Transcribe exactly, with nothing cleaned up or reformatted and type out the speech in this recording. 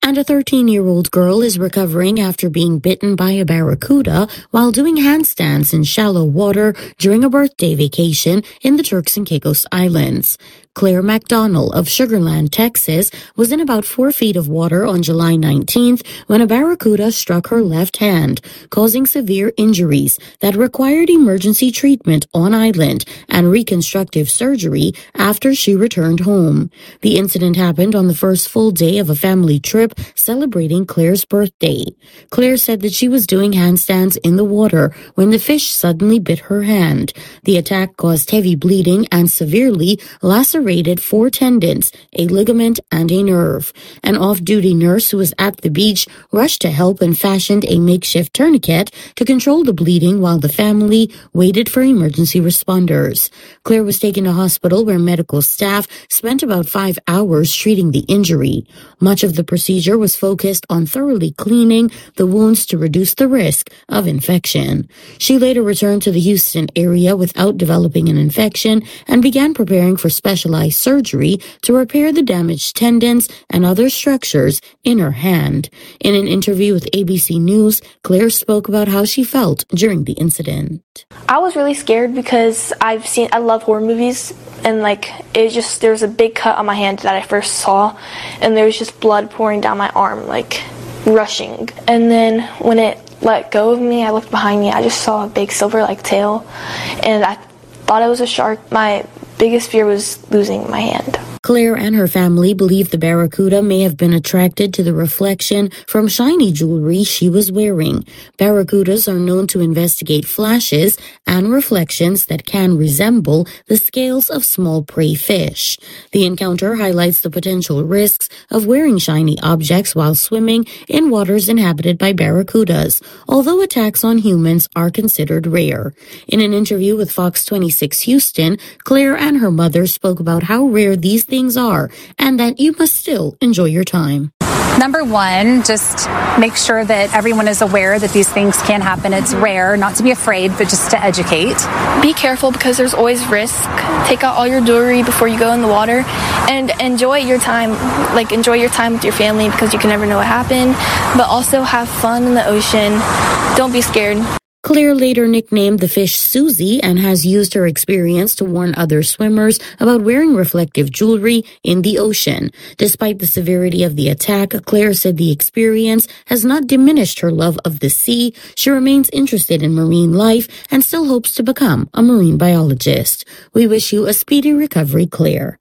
And a thirteen-year-old girl is recovering after being bitten by a barracuda while doing handstands in shallow water during a birthday vacation in the Turks and Caicos Islands. Claire McDonnell of Sugar Land, Texas, was in about four feet of water on July nineteenth when a barracuda struck her left hand, causing severe injuries that required emergency treatment on island and reconstructive surgery after she returned home. The incident happened on the first full day of a family trip celebrating Claire's birthday. Claire said that she was doing handstands in the water when the fish suddenly bit her hand. The attack caused heavy bleeding and severely lacerated four tendons, a ligament, and a nerve. An off-duty nurse who was at the beach rushed to help and fashioned a makeshift tourniquet to control the bleeding while the family waited for emergency responders. Claire was taken to hospital where medical staff spent about five hours treating the injury. Much of the procedure was focused on thoroughly cleaning the wounds to reduce the risk of infection. She later returned to the Houston area without developing an infection and began preparing for specialized surgery to repair the damaged tendons and other structures in her hand. In an interview with A B C News, Claire spoke about how she felt during the incident. I was really scared because I've seen, I love horror movies, and like, it just, there was a big cut on my hand that I first saw, and there was just blood pouring down my arm, like, rushing. And then when it let go of me, I looked behind me, I just saw a big silver-like tail, and I thought it was a shark. My biggest fear was losing my hand. Claire and her family believe the barracuda may have been attracted to the reflection from shiny jewelry she was wearing. Barracudas are known to investigate flashes and reflections that can resemble the scales of small prey fish. The encounter highlights the potential risks of wearing shiny objects while swimming in waters inhabited by barracudas, although attacks on humans are considered rare. In an interview with Fox twenty-six Houston, Claire and her mother spoke about how rare these things are and that you must still enjoy your time. Number one, just make sure that everyone is aware that these things can happen. It's rare, not to be afraid, but just to educate. Be careful because there's always risk. Take out all your jewelry before you go in the water and enjoy your time. Like, enjoy your time with your family because you can never know what happened, but also have fun in the ocean. Don't be scared. Claire later nicknamed the fish Susie and has used her experience to warn other swimmers about wearing reflective jewelry in the ocean. Despite the severity of the attack, Claire said the experience has not diminished her love of the sea. She remains interested in marine life and still hopes to become a marine biologist. We wish you a speedy recovery, Claire.